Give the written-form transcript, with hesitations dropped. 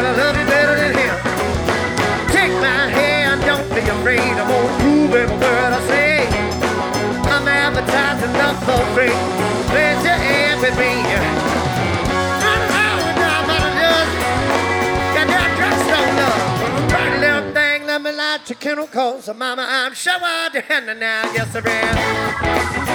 girl, I love you better than him. Take my hand, don't be afraid. I'm gonna prove every word I say. I'm advertising not for free. Raise your hand with me. Run around and drive out of dust. Got that drugstore love. Right little thing, let me light your chemicals. So mama, I'm sure I'll do now. Yes, I am.